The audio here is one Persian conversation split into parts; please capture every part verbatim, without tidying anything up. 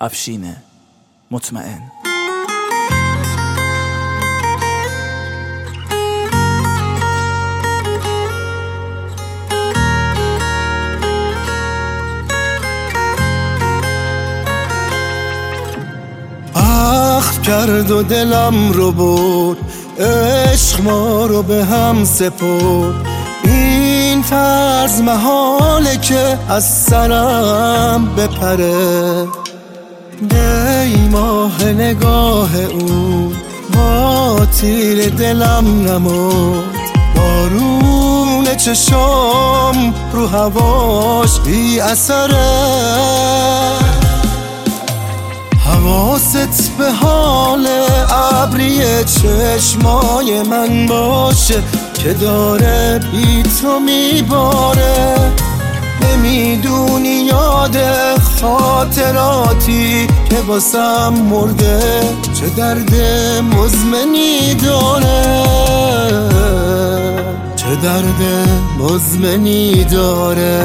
افشین مطمئن. عقد کرد و دلم رو برد، عشق ما رو به هم سپرد. این فرض محاله که از سرم بپره. دی ماه نگاه اون با تیر دلم نمود، بارون چشام رو هواش بی اثره. حواست به حال ابری چشمای من باشه که داره بی تو میباره. نمیدونی یاد خاطراتی که واسم مرده چه درد مزمنی داره، چه درد مزمنی داره.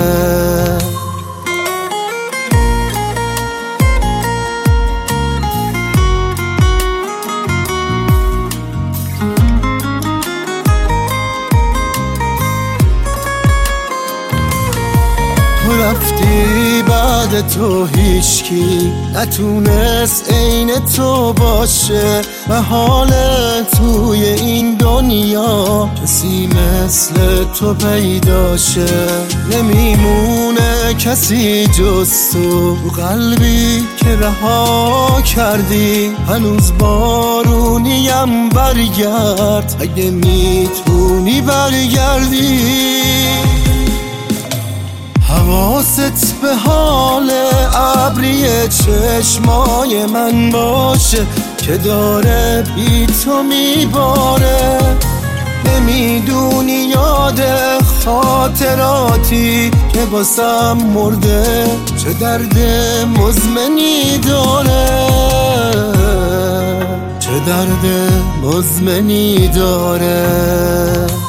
رفتی بعد تو هیچکی نتونست عین تو باشه، و حال توی این دنیا کسی مثل تو پیداشه. نمیمونه کسی جز تو قلبی که رها کردی. هنوز بارونیم برگرد اگه میتونی برگردی. حواست به حال ابری چشمای من باشه که داره بی تو میباره. نمیدونی یاد خاطراتی که واسم مرده چه درد مزمنی داره، چه درد مزمنی داره.